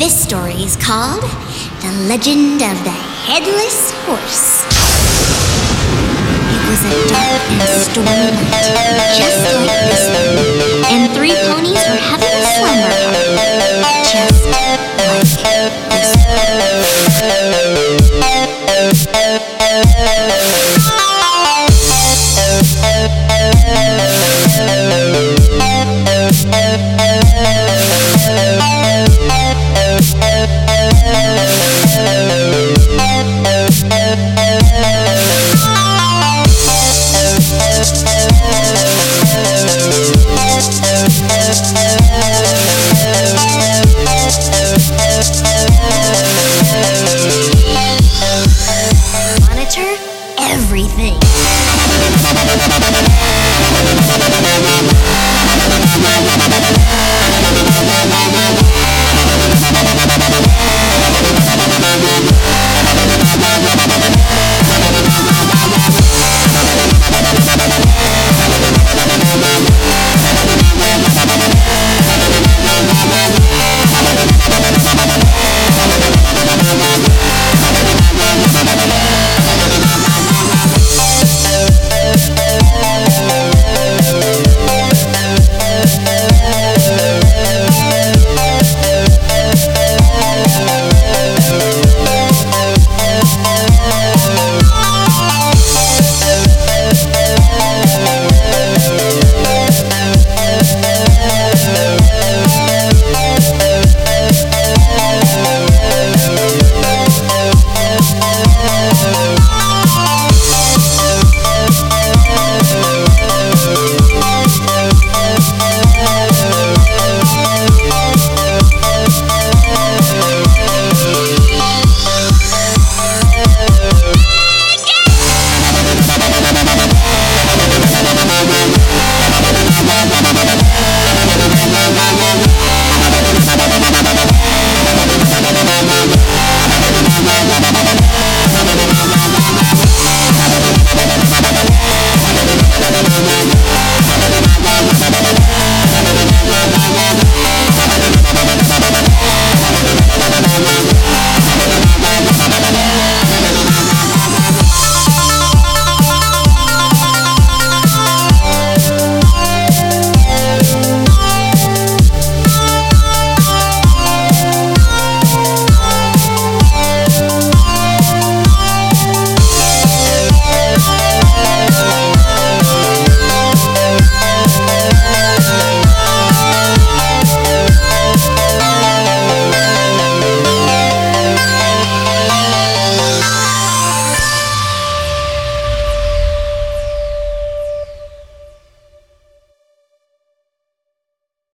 This story is called The Legend of the Headless Horse. It was a dark and stormy night, just like this one, and three ponies were having a slumber party, just like this one.